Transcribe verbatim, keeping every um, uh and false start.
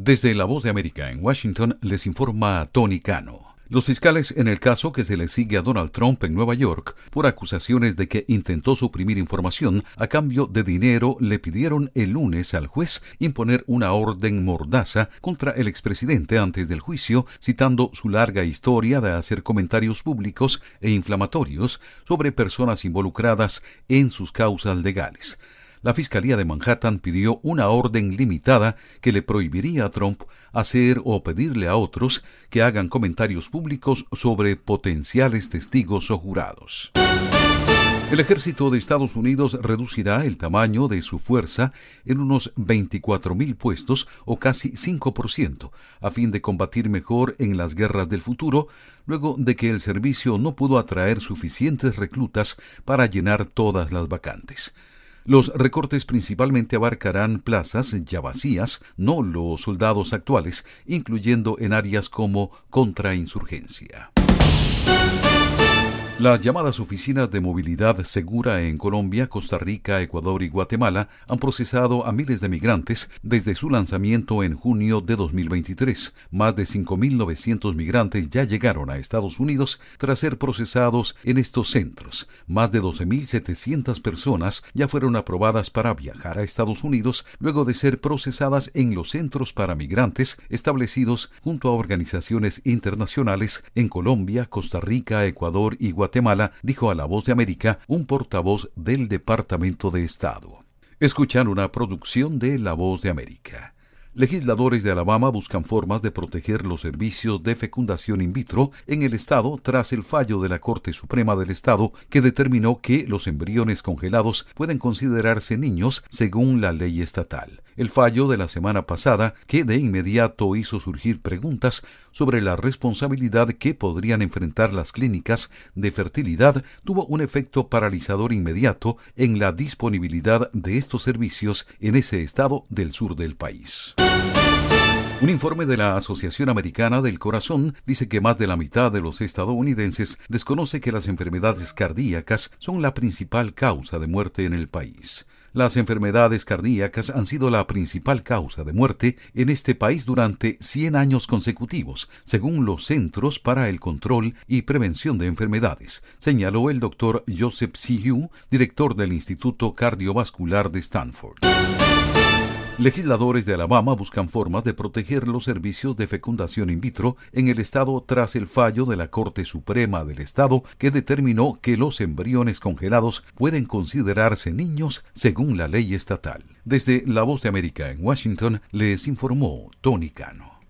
Desde La Voz de América en Washington les informa Tony Cano. Los fiscales en el caso que se le sigue a Donald Trump en Nueva York por acusaciones de que intentó suprimir información a cambio de dinero le pidieron el lunes al juez imponer una orden mordaza contra el expresidente antes del juicio, citando su larga historia de hacer comentarios públicos e inflamatorios sobre personas involucradas en sus causas legales. La Fiscalía de Manhattan pidió una orden limitada que le prohibiría a Trump hacer o pedirle a otros que hagan comentarios públicos sobre potenciales testigos o jurados. El ejército de Estados Unidos reducirá el tamaño de su fuerza en unos veinticuatro mil puestos o casi cinco por ciento, a fin de combatir mejor en las guerras del futuro, luego de que el servicio no pudo atraer suficientes reclutas para llenar todas las vacantes. Los recortes principalmente abarcarán plazas ya vacías, no los soldados actuales, incluyendo en áreas como contrainsurgencia. Las llamadas oficinas de movilidad segura en Colombia, Costa Rica, Ecuador y Guatemala han procesado a miles de migrantes desde su lanzamiento en junio de dos mil veintitrés. Más de cinco mil novecientos migrantes ya llegaron a Estados Unidos tras ser procesados en estos centros. Más de doce mil setecientas personas ya fueron aprobadas para viajar a Estados Unidos luego de ser procesadas en los centros para migrantes establecidos junto a organizaciones internacionales en Colombia, Costa Rica, Ecuador y Guatemala. Guatemala, dijo a La Voz de América un portavoz del Departamento de Estado. Escuchan una producción de La Voz de América. Legisladores de Alabama buscan formas de proteger los servicios de fecundación in vitro en el estado tras el fallo de la Corte Suprema del Estado que determinó que los embriones congelados pueden considerarse niños según la ley estatal. El fallo de la semana pasada, que de inmediato hizo surgir preguntas sobre la responsabilidad que podrían enfrentar las clínicas de fertilidad, tuvo un efecto paralizador inmediato en la disponibilidad de estos servicios en ese estado del sur del país. Un informe de la Asociación Americana del Corazón dice que más de la mitad de los estadounidenses desconoce que las enfermedades cardíacas son la principal causa de muerte en el país. Las enfermedades cardíacas han sido la principal causa de muerte en este país durante cien años consecutivos, según los Centros para el Control y Prevención de Enfermedades, señaló el doctor Joseph C. Hugh, director del Instituto Cardiovascular de Stanford. Legisladores de Alabama buscan formas de proteger los servicios de fecundación in vitro en el estado tras el fallo de la Corte Suprema del Estado que determinó que los embriones congelados pueden considerarse niños según la ley estatal. Desde La Voz de América en Washington les informó Tony Cano.